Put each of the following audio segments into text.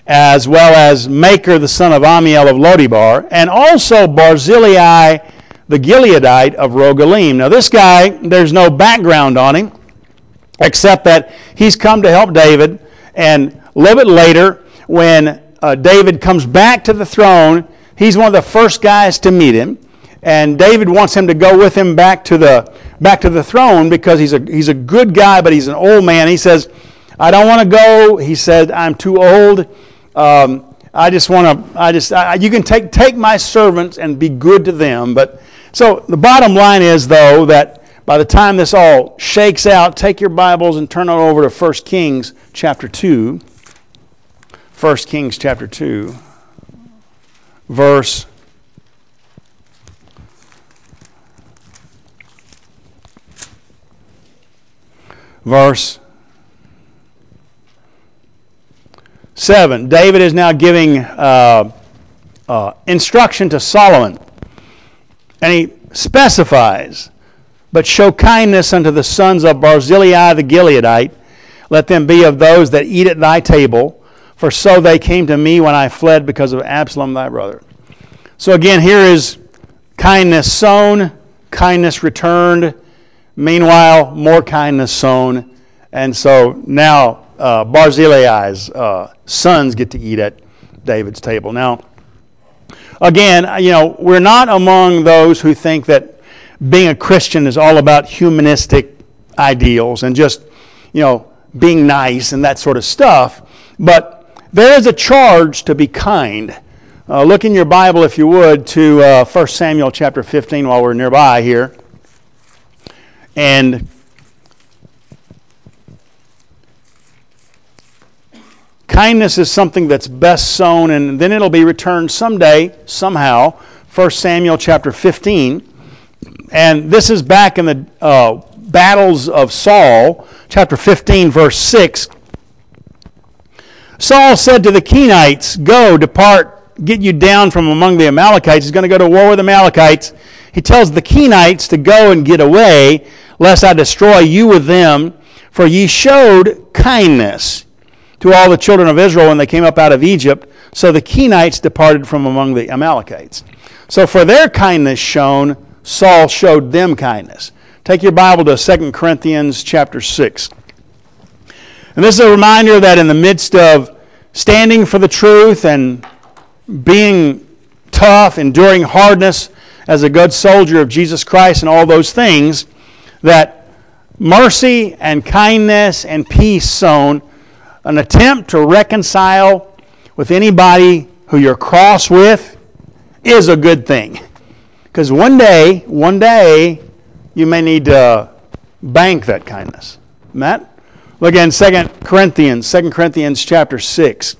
as well as Maker, the son of Amiel of Lodibar, and also Barzillai, the Gileadite of Rogelim. Now this guy, there's no background on him, except that he's come to help David, and a little bit later, when David comes back to the throne, he's one of the first guys to meet him, and David wants him to go with him back to the throne because he's a good guy, but he's an old man. He says, "I don't want to go." He said, "I'm too old. You can take my servants and be good to them." But so the bottom line is, though, that by the time this all shakes out, take your Bibles and turn it over to 1 Kings chapter 2. 1 Kings chapter 2, verse 7. David is now giving instruction to Solomon. And he specifies, "But show kindness unto the sons of Barzillai the Gileadite. Let them be of those that eat at thy table. For so they came to me when I fled because of Absalom thy brother." So again, here is kindness sown, kindness returned. Meanwhile, more kindness sown. And so now Barzillai's sons get to eat at David's table. Now, again, we're not among those who think that being a Christian is all about humanistic ideals and just, being nice and that sort of stuff. But there is a charge to be kind. Look in your Bible, if you would, to 1 Samuel chapter 15 while we're nearby here. And kindness is something that's best sown, and then it'll be returned someday, somehow. 1 Samuel chapter 15. And this is back in the battles of Saul, chapter 15, verse 6. Saul said to the Kenites, "Go, depart, get you down from among the Amalekites." He's going to go to war with the Amalekites. He tells the Kenites to go and get away, lest I destroy you with them. For ye showed kindness to all the children of Israel when they came up out of Egypt. So the Kenites departed from among the Amalekites. So for their kindness shown, Saul showed them kindness. Take your Bible to 2 Corinthians chapter 6. And this is a reminder that in the midst of standing for the truth and being tough, enduring hardness as a good soldier of Jesus Christ and all those things, that mercy and kindness and peace sown, an attempt to reconcile with anybody who you're cross with, is a good thing. Because one day, you may need to bank that kindness. Matt? Look in 2 Corinthians chapter 6.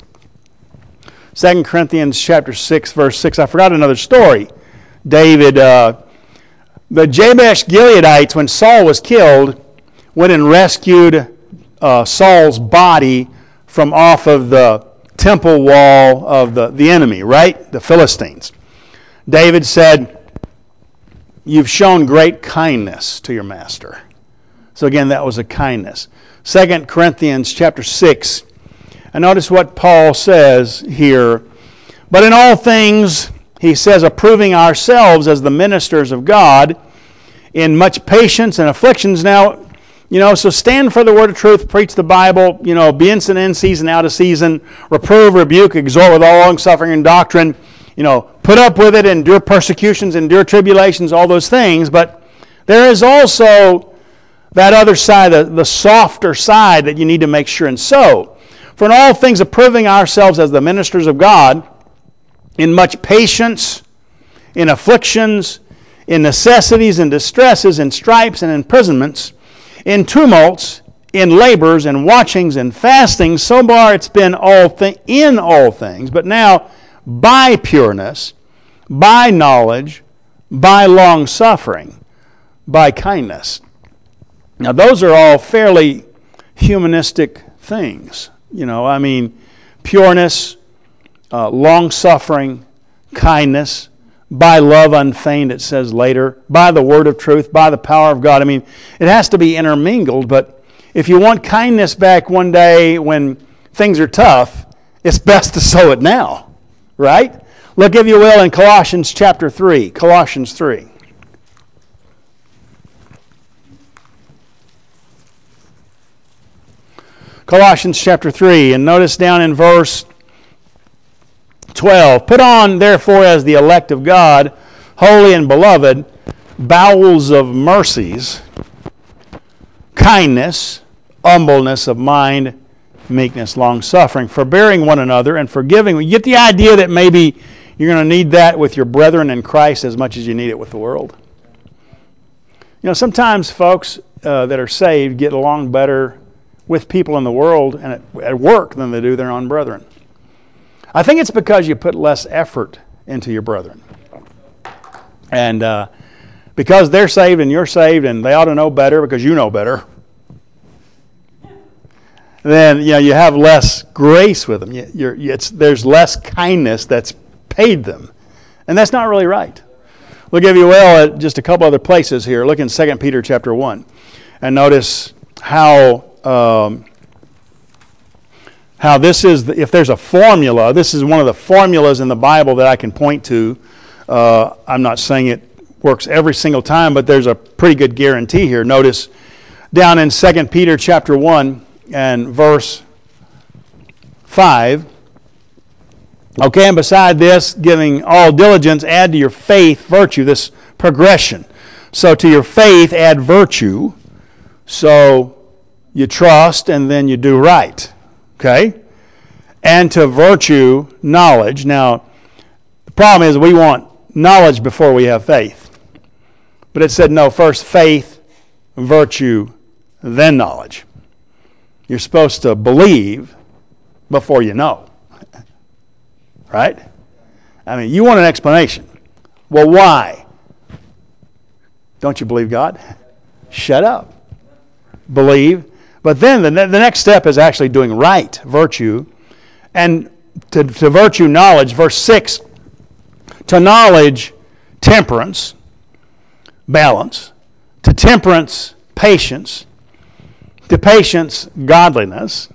2 Corinthians chapter 6, verse 6. I forgot another story. David, the Jabesh Gileadites, when Saul was killed, went and rescued Saul's body from off of the temple wall of the enemy, right? The Philistines. David said, "You've shown great kindness to your master." So again, that was a kindness. 2 Corinthians chapter 6. And notice what Paul says here. "But in all things," he says, "approving ourselves as the ministers of God, in much patience and afflictions." Now, so stand for the word of truth, preach the Bible, be instant in season, out of season, reprove, rebuke, exhort with all long-suffering and doctrine, put up with it, endure persecutions, endure tribulations, all those things. But there is also that other side, the softer side that you need to make sure and sow. "For in all things approving ourselves as the ministers of God, in much patience, in afflictions, in necessities and distresses, in stripes and imprisonments, in tumults, in labors and watchings and fastings, so far it's been in all things, but now by pureness, by knowledge, by long suffering, by kindness." Now those are all fairly humanistic things. Pureness, long suffering, kindness, by love unfeigned, it says later, by the word of truth, by the power of God. It has to be intermingled, but if you want kindness back one day when things are tough, it's best to sow it now, right? Look, if you will, in Colossians chapter 3. Colossians 3. Colossians chapter 3, and notice down in verse 12. Put on, therefore, as the elect of God, holy and beloved, bowels of mercies, kindness, humbleness of mind, meekness, long-suffering, forbearing one another, and forgiving. You get the idea that maybe you're going to need that with your brethren in Christ as much as you need it with the world. You know, sometimes folks that are saved get along better with people in the world and at work than they do their own brethren. I think it's because you put less effort into your brethren. And because they're saved and you're saved and they ought to know better because you know better, then you have less grace with them. There's less kindness that's paid them. And that's not really right. We'll give you at just a couple other places here. Look in 2 Peter chapter 1 and notice how this is, if there's a formula, this is one of the formulas in the Bible that I can point to. I'm not saying it works every single time, but there's a pretty good guarantee here. Notice down in 2 Peter chapter 1 and verse 5. Okay, and beside this, giving all diligence, add to your faith virtue, this progression. So to your faith, add virtue. So you trust and then you do right. Okay? And to virtue, knowledge. Now, the problem is we want knowledge before we have faith. But it said, no, first faith, virtue, then knowledge. You're supposed to believe before you know. Right? I mean, you want an explanation. Well, why? Don't you believe God? Shut up. Believe. But then the next step is actually doing right, virtue. And to virtue, knowledge. Verse 6, to knowledge, temperance, balance. To temperance, patience. To patience, godliness.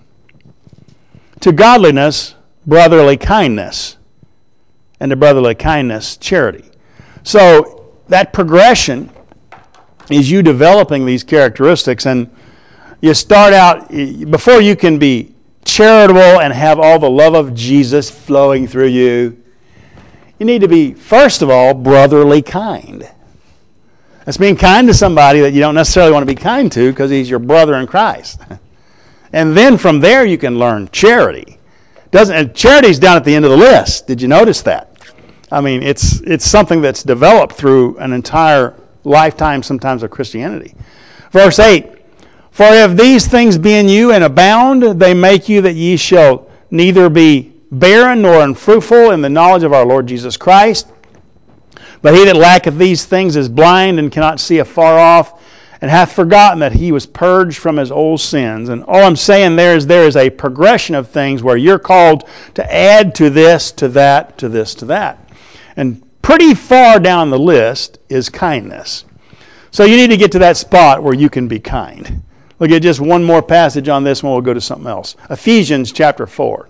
To godliness, brotherly kindness. And to brotherly kindness, charity. So that progression is you developing these characteristics, and you start out, before you can be charitable and have all the love of Jesus flowing through you, you need to be, first of all, brotherly kind. That's being kind to somebody that you don't necessarily want to be kind to because he's your brother in Christ. And then from there you can learn charity. Charity's down at the end of the list. Did you notice that? I mean, it's something that's developed through an entire lifetime sometimes of Christianity. Verse 8, for if these things be in you and abound, they make you that ye shall neither be barren nor unfruitful in the knowledge of our Lord Jesus Christ. But he that lacketh these things is blind and cannot see afar off, and hath forgotten that he was purged from his old sins. And all I'm saying there is a progression of things where you're called to add to this, to that, to this, to that. And pretty far down the list is kindness. So you need to get to that spot where you can be kind. Look at just one more passage on this one. We'll go to something else. Ephesians chapter 4.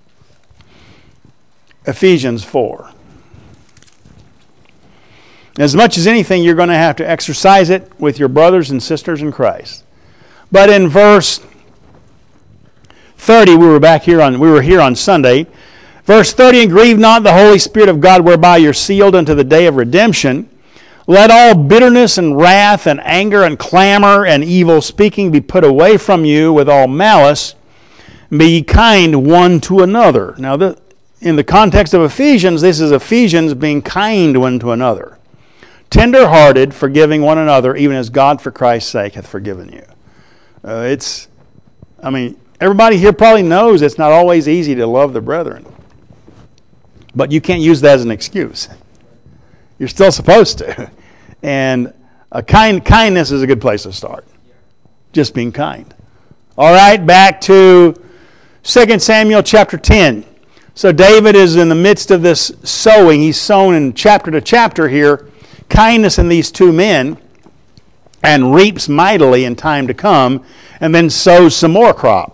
Ephesians 4. As much as anything, you're going to have to exercise it with your brothers and sisters in Christ. But in verse 30, we were here on Sunday. Verse 30, and grieve not the Holy Spirit of God, whereby you're sealed unto the day of redemption. Let all bitterness and wrath and anger and clamor and evil speaking be put away from you with all malice. Be ye kind one to another. Now, in the context of Ephesians, this is Ephesians being kind one to another. Tender-hearted, forgiving one another, even as God for Christ's sake hath forgiven you. Everybody here probably knows it's not always easy to love the brethren. But you can't use that as an excuse. You're still supposed to. And kindness is a good place to start. Just being kind. All right, back to 2 Samuel chapter 10. So David is in the midst of this sowing. He's sown in chapter to chapter here kindness in these two men, and reaps mightily in time to come, and then sows some more crop.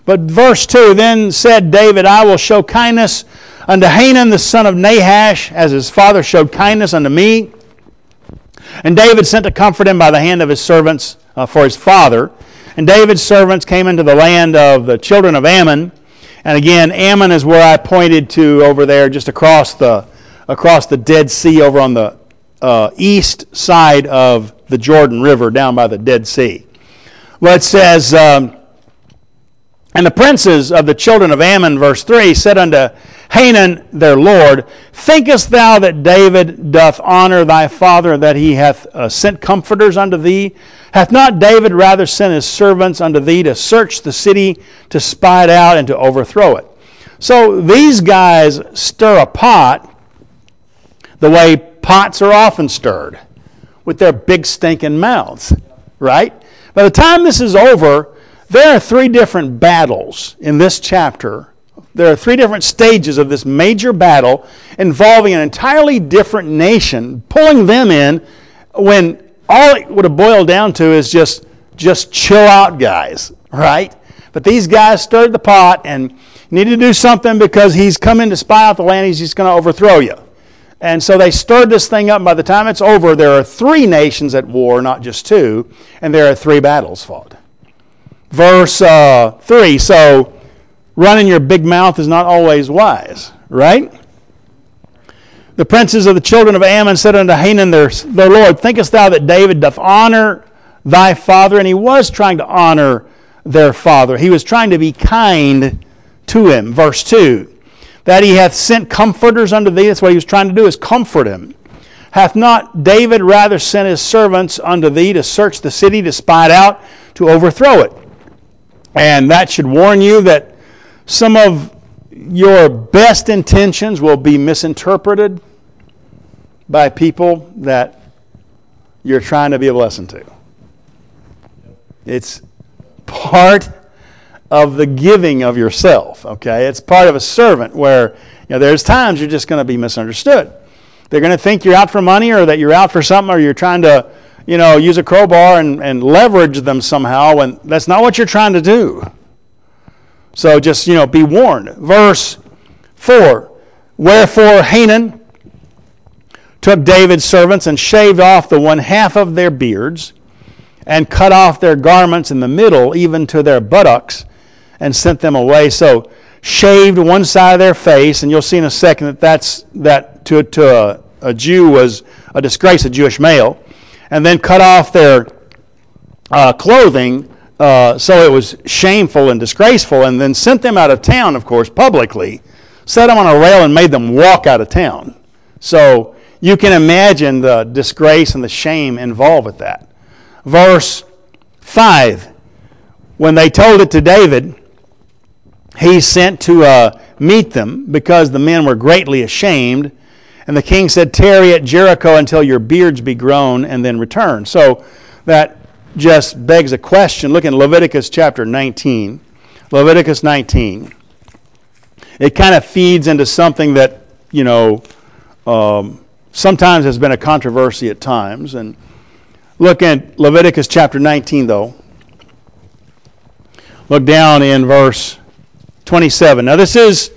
But verse 2, then said David, I will show kindness unto Hanun the son of Nahash, as his father showed kindness unto me. And David sent to comfort him by the hand of his servants for his father. And David's servants came into the land of the children of Ammon. And again, Ammon is where I pointed to over there, just across the Dead Sea, over on the east side of the Jordan River, down by the Dead Sea. Well, it says, and the princes of the children of Ammon, verse 3, said unto Hanun their lord, thinkest thou that David doth honor thy father, that he hath sent comforters unto thee? Hath not David rather sent his servants unto thee to search the city, to spy it out, and to overthrow it? So these guys stir a pot the way pots are often stirred, with their big stinking mouths, right? By the time this is over, there are 3 different battles in this chapter. There are 3 different stages of this major battle involving an entirely different nation, pulling them in when all it would have boiled down to is just chill out, guys, right? But these guys stirred the pot and needed to do something because he's come in to spy out the land. He's just going to overthrow you. And so they stirred this thing up, and by the time it's over, there are 3 nations at war, not just 2, and there are 3 battles fought. Verse 3, so running your big mouth is not always wise, right? The princes of the children of Ammon said unto Hanun their lord, thinkest thou that David doth honor thy father? And he was trying to honor their father. He was trying to be kind to him. Verse 2, that he hath sent comforters unto thee. That's what he was trying to do, is comfort him. Hath not David rather sent his servants unto thee to search the city, to spy it out, to overthrow it? And that should warn you that some of your best intentions will be misinterpreted by people that you're trying to be a blessing to. It's part of the giving of yourself, okay? It's part of a servant where, there's times you're just going to be misunderstood. They're going to think you're out for money, or that you're out for something, or you're trying to, use a crowbar and leverage them somehow, when that's not what you're trying to do. So just, be warned. Verse 4, wherefore Hanun took David's servants and shaved off the 1/2 of their beards, and cut off their garments in the middle, even to their buttocks, and sent them away. So shaved one side of their face, and you'll see in a second that to a Jew was a disgrace, a Jewish male, and then cut off their clothing, so it was shameful and disgraceful, and then sent them out of town, of course, publicly, set them on a rail and made them walk out of town. So you can imagine the disgrace and the shame involved with that. Verse 5, when they told it to David, he sent to meet them, because the men were greatly ashamed. And the king said, tarry at Jericho until your beards be grown, and then return. So that just begs a question. Look in Leviticus chapter 19. Leviticus 19. It kind of feeds into something that, sometimes has been a controversy at times. And look at Leviticus chapter 19, though. Look down in verse 27. Now this is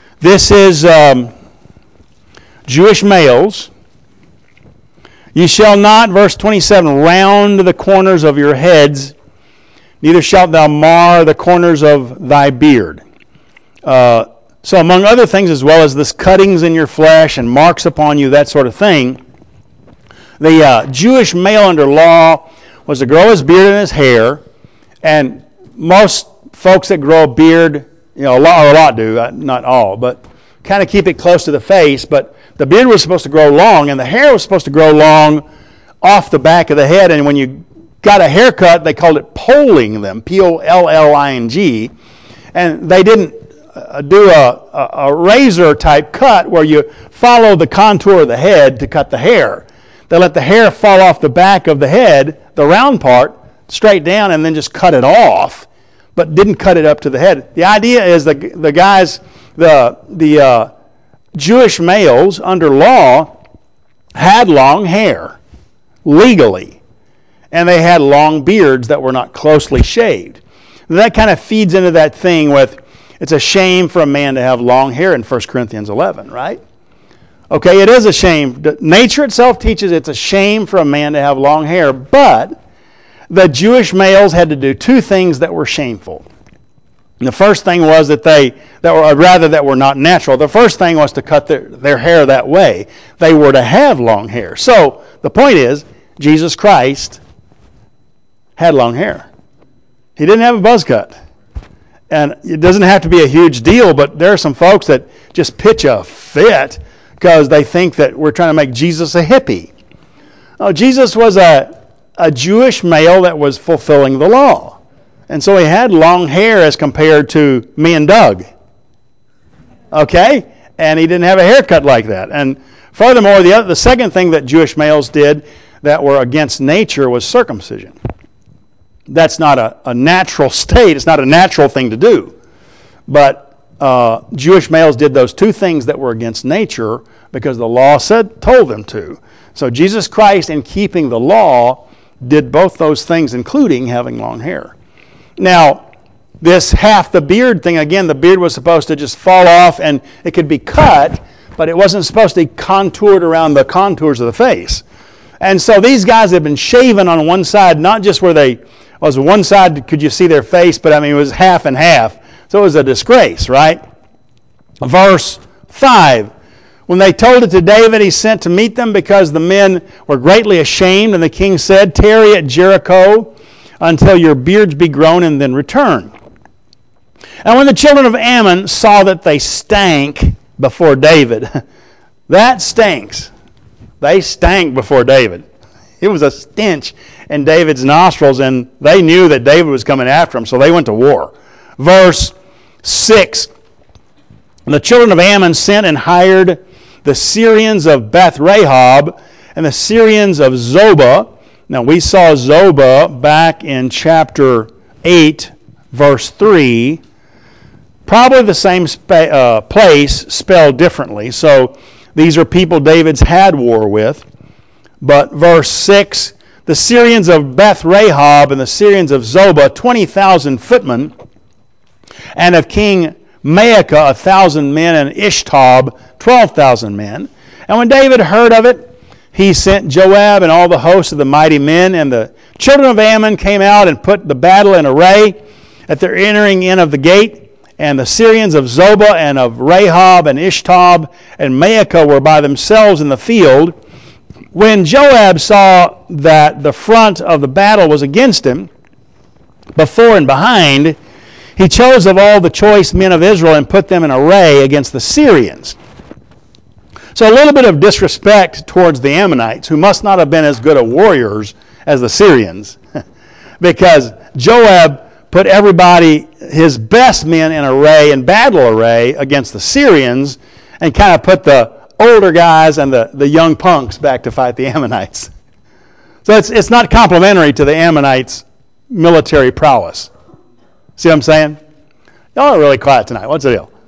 Jewish males. Ye shall not, verse 27, round the corners of your heads, neither shalt thou mar the corners of thy beard. So among other things, as well as this cuttings in your flesh and marks upon you, that sort of thing, the Jewish male under law was to grow his beard and his hair, and most folks that grow a beard, a lot do, not all, but kind of keep it close to the face. But the beard was supposed to grow long, and the hair was supposed to grow long off the back of the head. And when you got a haircut, they called it polling them, P-O-L-L-I-N-G. And they didn't do a razor type cut where you follow the contour of the head to cut the hair. They let the hair fall off the back of the head, the round part, straight down, and then just cut it off, but didn't cut it up to the head. The idea is the guys, the Jewish males under law had long hair, legally, and they had long beards that were not closely shaved. That kind of feeds into that thing with, it's a shame for a man to have long hair in 1 Corinthians 11, right? Okay, it is a shame. Nature itself teaches it's a shame for a man to have long hair, but the Jewish males had to do two things that were shameful. The first thing was that were not natural. The first thing was to cut their hair that way. They were to have long hair. So the point is, Jesus Christ had long hair. He didn't have a buzz cut. And it doesn't have to be a huge deal, but there are some folks that just pitch a fit because they think that we're trying to make Jesus a hippie. No, Jesus was a Jewish male that was fulfilling the law. And so he had long hair as compared to me and Doug. Okay? And he didn't have a haircut like that. And furthermore, the second thing that Jewish males did that were against nature was circumcision. That's not a natural state. It's not a natural thing to do. But Jewish males did those two things that were against nature because the law told them to. So Jesus Christ, in keeping the law, did both those things, including having long hair. Now, this half the beard thing, again, the beard was supposed to just fall off and it could be cut, but it wasn't supposed to be contoured around the contours of the face. And so these guys had been shaven on one side, not just where was one side could you see their face, but I mean it was half and half. So it was a disgrace, right? Verse 5. When they told it to David, he sent to meet them because the men were greatly ashamed. And the king said, tarry at Jericho until your beards be grown and then return. And when the children of Ammon saw that they stank before David, that stinks. They stank before David. It was a stench in David's nostrils, and they knew that David was coming after him, so they went to war. Verse 6. The children of Ammon sent and hired the Syrians of Beth Rahab and the Syrians of Zobah. Now we saw Zobah back in chapter 8, verse 3. Probably the same place, spelled differently. So these are people David's had war with. But verse 6, the Syrians of Beth Rahab and the Syrians of Zobah, 20,000 footmen, and of King Maacah 1,000 men, and Ishtob 12,000 men. And when David heard of it, he sent Joab and all the hosts of the mighty men, and the children of Ammon came out and put the battle in array at their entering in of the gate. And the Syrians of Zobah and of Rahab and Ishtob and Maacah were by themselves in the field. When Joab saw that the front of the battle was against him, before and behind, he chose of all the choice men of Israel and put them in array against the Syrians. So a little bit of disrespect towards the Ammonites, who must not have been as good at warriors as the Syrians, because Joab put everybody, his best men in array, in battle array against the Syrians, and kind of put the older guys and the young punks back to fight the Ammonites. So it's not complimentary to the Ammonites' military prowess. See what I'm saying? Y'all are really quiet tonight. What's the deal?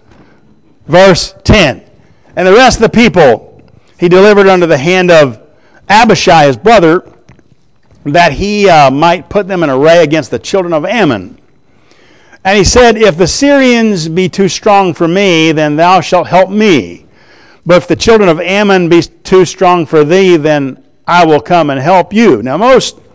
Verse 10. And the rest of the people he delivered unto the hand of Abishai his brother, that he might put them in array against the children of Ammon. And he said, if the Syrians be too strong for me, then thou shalt help me. But if the children of Ammon be too strong for thee, then I will come and help you. Now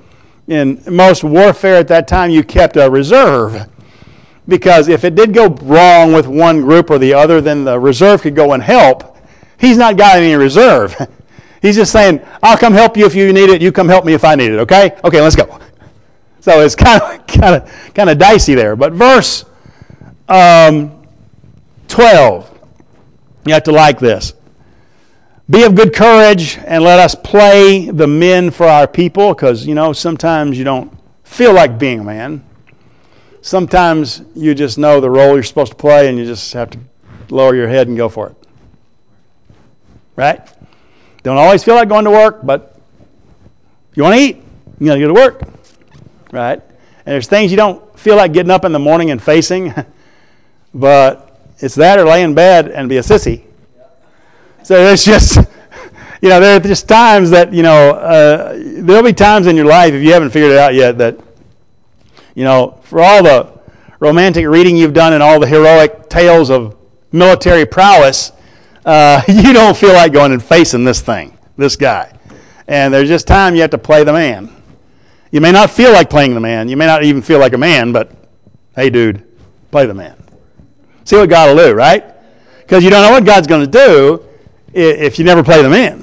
in most warfare at that time, you kept a reserve. Because if it did go wrong with one group or the other, then the reserve could go and help. He's not got any reserve. He's just saying, I'll come help you if you need it. You come help me if I need it, okay? Okay, let's go. So it's kind of dicey there. But verse 12, you have to like this. Be of good courage and let us play the men for our people, because, sometimes you don't feel like being a man. Sometimes you just know the role you're supposed to play and you just have to lower your head and go for it. Right? Don't always feel like going to work, but if you want to eat, you got to go to work. Right? And there's things you don't feel like getting up in the morning and facing, but it's that or lay in bed and be a sissy. So there's just, there are just times that, there'll be times in your life, if you haven't figured it out yet, that, for all the romantic reading you've done in all the heroic tales of military prowess, you don't feel like going and facing this guy. And there's just time you have to play the man. You may not feel like playing the man. You may not even feel like a man, but hey, dude, play the man. See what God will do, right? Because you don't know what God's going to do if you never play the man.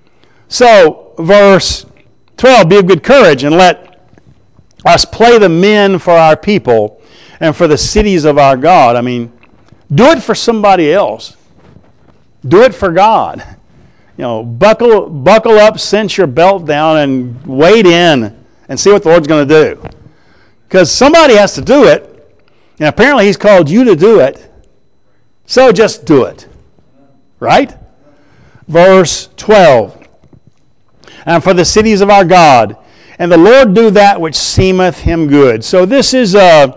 So, verse 12, be of good courage and let us play the men for our people and for the cities of our God. I mean, do it for somebody else. Do it for God. You know, buckle up, cinch your belt down, and wade in and see what the Lord's going to do. Because somebody has to do it, and apparently He's called you to do it. So just do it. Right? Verse 12. And for the cities of our God, and the Lord do that which seemeth Him good. So this is,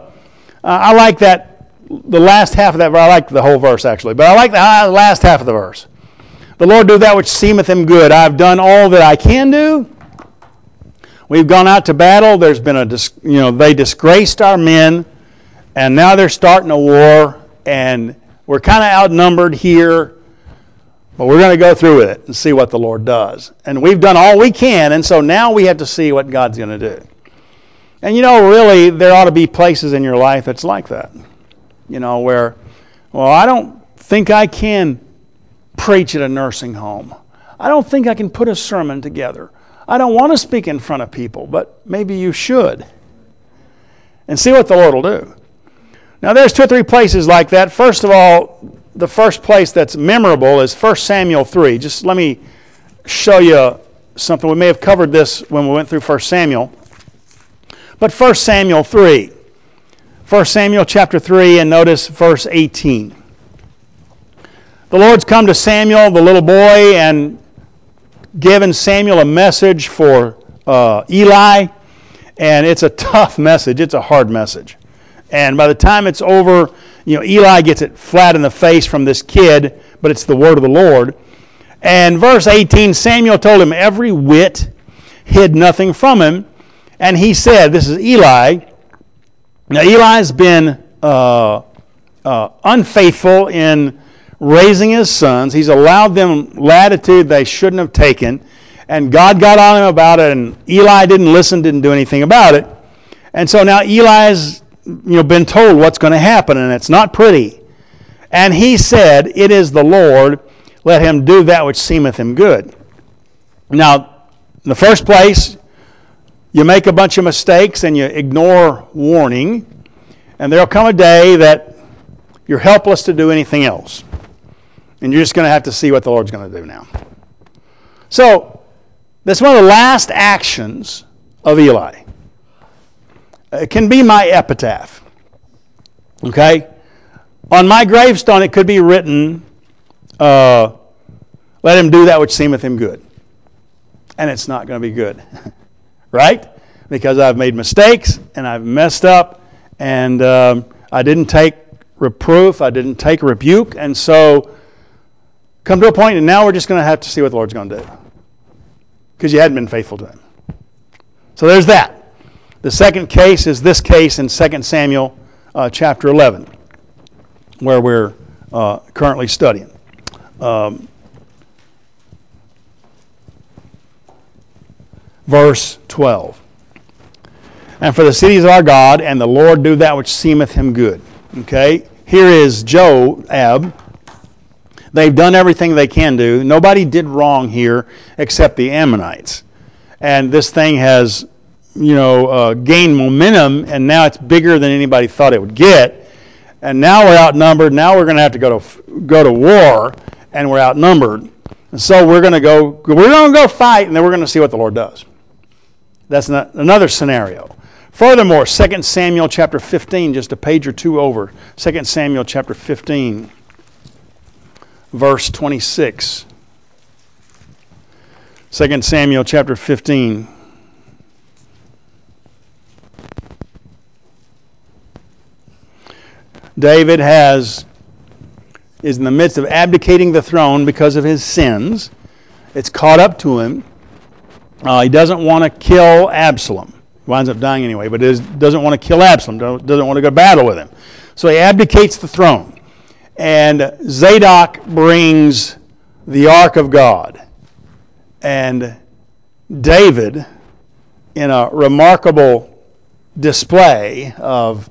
I like that, the last half of that verse. I like the whole verse actually, but I like the last half of the verse. The Lord do that which seemeth Him good. I've done all that I can do. We've gone out to battle. There's been they disgraced our men, and now they're starting a war, and we're kind of outnumbered here, but we're going to go through with it and see what the Lord does. And we've done all we can, and so now we have to see what God's going to do. And really, there ought to be places in your life that's like that. Where, I don't think I can preach at a nursing home. I don't think I can put a sermon together. I don't want to speak in front of people, but maybe you should. And see what the Lord will do. Now, there's 2 or 3 places like that. First of all, the first place that's memorable is 1 Samuel 3. Just let me show you something. We may have covered this when we went through 1 Samuel. But 1 Samuel 3. 1 Samuel chapter 3, and notice verse 18. The Lord's come to Samuel, the little boy, and given Samuel a message for Eli. And it's a tough message. It's a hard message. And by the time it's over, Eli gets it flat in the face from this kid, but it's the word of the Lord. And verse 18, Samuel told him every whit, hid nothing from him. And he said, this is Eli. Now, Eli's been unfaithful in raising his sons. He's allowed them latitude they shouldn't have taken. And God got on him about it, and Eli didn't listen, didn't do anything about it. And so now Eli's been told what's going to happen, and it's not pretty. And he said, it is the Lord, let him do that which seemeth him good. Now, in the first place, you make a bunch of mistakes and you ignore warning, and there'll come a day that you're helpless to do anything else. And you're just going to have to see what the Lord's going to do now. So, that's one of the last actions of Eli. It can be my epitaph. Okay? On my gravestone, it could be written, let him do that which seemeth him good. And it's not going to be good. Right? Because I've made mistakes, and I've messed up, and I didn't take reproof, I didn't take rebuke, and so come to a point, and now we're just going to have to see what the Lord's going to do. Because you hadn't been faithful to Him. So there's that. The second case is this case in 2 Samuel chapter 11, where we're currently studying. Verse 12. And for the cities of our God, and the Lord do that which seemeth him good. Okay? Here is Joab. They've done everything they can do. Nobody did wrong here except the Ammonites. And this thing has, gained momentum, and now it's bigger than anybody thought it would get. And now we're outnumbered. Now we're going to have to go to war, and we're outnumbered. And so we're going to go fight, and then we're going to see what the Lord does. That's another scenario. Furthermore, 2 Samuel chapter 15, just a page or two over. 2 Samuel chapter 15, verse 26. 2 Samuel chapter 15. David is in the midst of abdicating the throne because of his sins. It's caught up to him. He doesn't want to kill Absalom. Winds up dying anyway, but doesn't want to kill Absalom, doesn't want to go to battle with him. So he abdicates the throne. And Zadok brings the ark of God. And David, in a remarkable display of,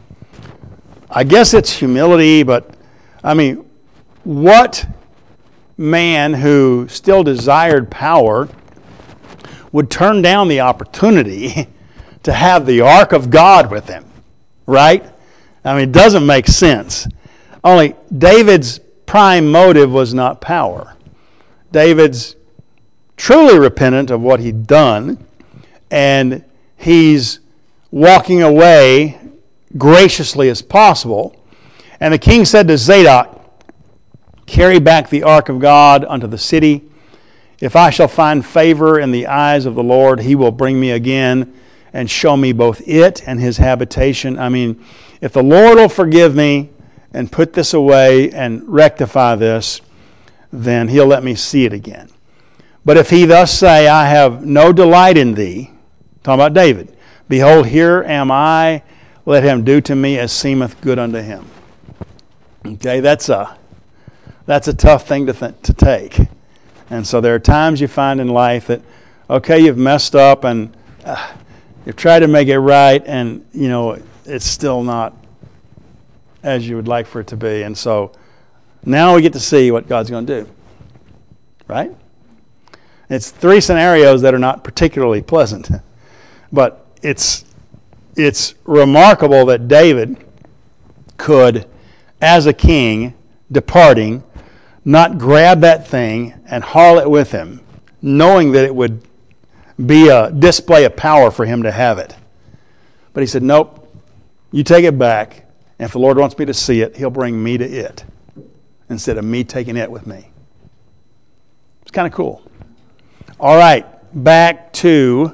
I guess it's humility, but I mean, what man who still desired power would turn down the opportunity to have the ark of God with him, right? I mean, it doesn't make sense. Only David's prime motive was not power. David's truly repentant of what he'd done, and he's walking away graciously as possible. And the king said to Zadok, "Carry back the ark of God unto the city. If I shall find favor in the eyes of the Lord, he will bring me again and show me both it and his habitation." I mean, if the Lord will forgive me and put this away and rectify this, then he'll let me see it again. But if he thus say, "I have no delight in thee," talking about David, "behold, here am I, let him do to me as seemeth good unto him." Okay, that's a tough thing to take. And so there are times you find in life that, okay, you've messed up and you've tried to make it right, and it's still not as you would like for it to be. And so now we get to see what God's going to do, right? It's three scenarios that are not particularly pleasant, but it's remarkable that David could, as a king, departing, not grab that thing and haul it with him, knowing that it would be a display of power for him to have it. But he said, "Nope, you take it back, and if the Lord wants me to see it, he'll bring me to it instead of me taking it with me." It's kind of cool. All right, back to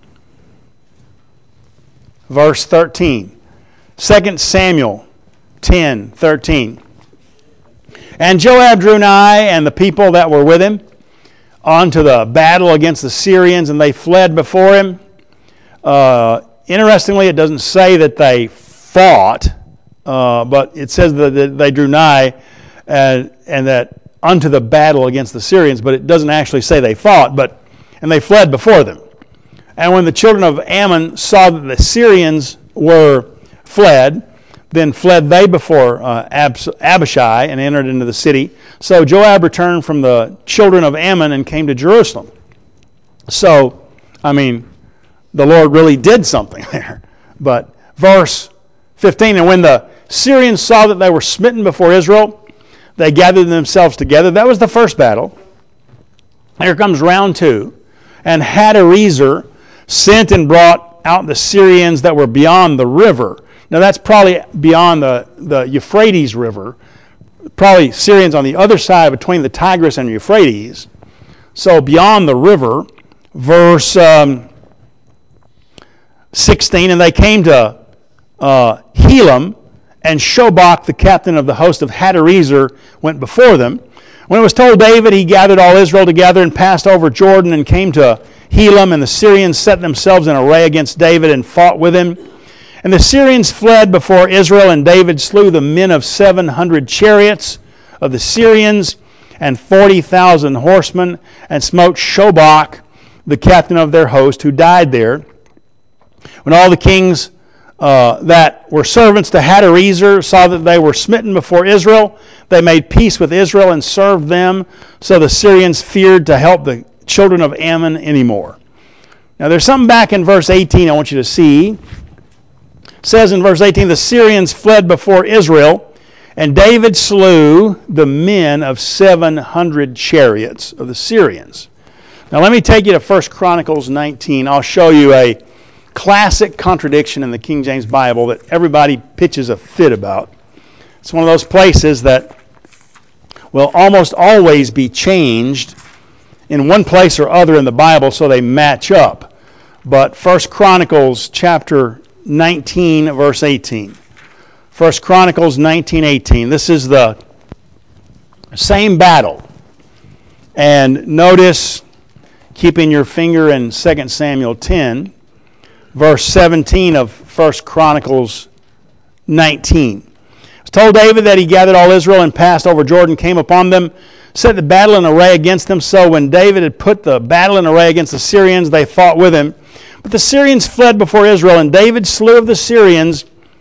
verse 13. 2 Samuel 10:13. "And Joab drew nigh, and the people that were with him, onto the battle against the Syrians, and they fled before him." Interestingly, it doesn't say that they fought, but it says that they drew nigh and that unto the battle against the Syrians, but it doesn't actually say they fought, and they fled before them. "And when the children of Ammon saw that the Syrians were fled, then fled they before Abishai and entered into the city. So Joab returned from the children of Ammon and came to Jerusalem." So, I mean, the Lord really did something there. But verse 15, "And when the Syrians saw that they were smitten before Israel, they gathered themselves together." That was the first battle. Here comes round two. "And Hadarezer sent and brought out the Syrians that were beyond the river." Now that's probably beyond the Euphrates River. Probably Syrians on the other side between the Tigris and Euphrates. So beyond the river, verse 16, "And they came to Helam, and Shobach, the captain of the host of Hadarezer, went before them. When it was told David, he gathered all Israel together and passed over Jordan and came to Helam, and the Syrians set themselves in array against David and fought with him. And the Syrians fled before Israel, and David slew the men of 700 chariots of the Syrians and 40,000 horsemen, and smote Shobach, the captain of their host, who died there. When all the kings that were servants to Hadarezer saw that they were smitten before Israel, they made peace with Israel and served them. So the Syrians feared to help the children of Ammon anymore." Now there's something back in verse 18 I want you to see. It says in verse 18, "The Syrians fled before Israel, and David slew the men of 700 chariots of the Syrians." Now let me take you to 1 Chronicles 19. I'll show you a classic contradiction in the King James Bible that everybody pitches a fit about. It's one of those places that will almost always be changed in one place or other in the Bible so they match up. But 1 Chronicles chapter 19, verse 18. 1 Chronicles 19:18. This is the same battle. And notice, keeping your finger in 2 Samuel 10, verse 17 of 1 Chronicles 19. It was told David that he gathered all Israel and passed over Jordan, came upon them, set the battle in array against them. So when David had put the battle in array against the Syrians, they fought with him. But the Syrians fled before Israel, and David slew of the Syrians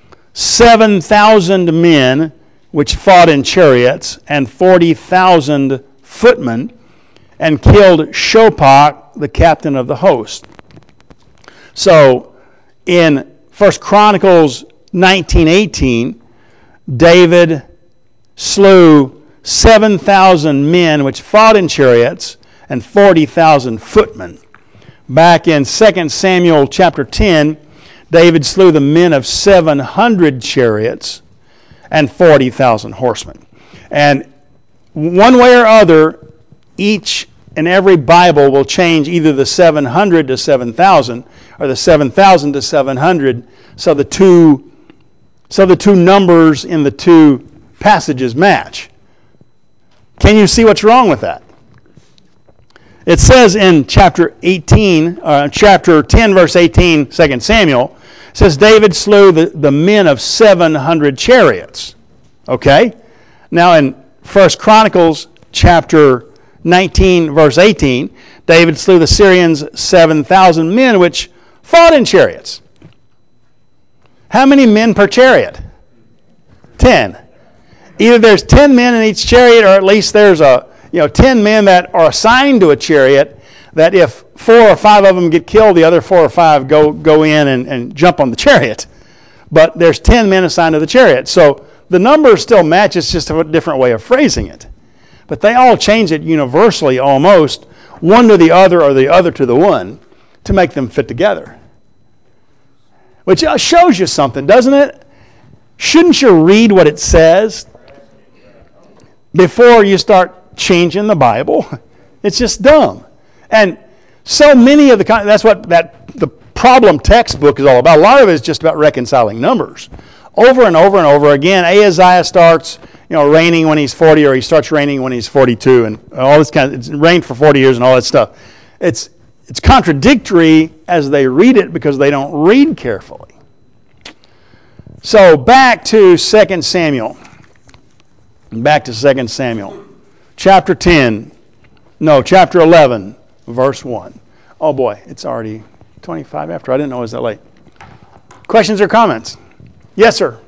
7,000 men, which fought in chariots, and 40,000 footmen, and killed Shopach, the captain of the host. So in 1 Chronicles 19:18, David slew 7,000 men which fought in chariots and 40,000 footmen. Back in 2 Samuel chapter 10, David slew the men of 700 chariots and 40,000 horsemen. And one way or other, each and every Bible will change either the 700 to 7,000 or the 7,000 to 700, so the two numbers in the two passages match. Can you see what's wrong with that? It says in chapter 10, verse 18, 2 Samuel, it says David slew the men of 700 chariots. Okay? Now in 1 Chronicles chapter 19, verse 18, David slew the Syrians 7,000 men which fought in chariots. How many men per chariot? 10. Either there's 10 men in each chariot, or at least there's 10 men that are assigned to a chariot, that if 4 or 5 of them get killed, the other 4 or 5 go in and jump on the chariot. But there's 10 men assigned to the chariot. So the number still matches, just a different way of phrasing it. But they all change it universally almost, one to the other or the other to the one, to make them fit together. Which shows you something, doesn't it? Shouldn't you read what it says before you start changing the Bible? It's just dumb. And so many of that's what the problem textbook is all about. A lot of it is just about reconciling numbers. Over and over and over again, Ahaziah starts reigning when he's 40, or he starts reigning when he's 42, and all this it's reigned for 40 years and all that stuff. It's contradictory as they read it because they don't read carefully. So back to 2 Samuel. Back to 2 Samuel. Chapter 11, verse 1. Oh boy, it's already 25 after. I didn't know it was that late. Questions or comments? Yes, sir.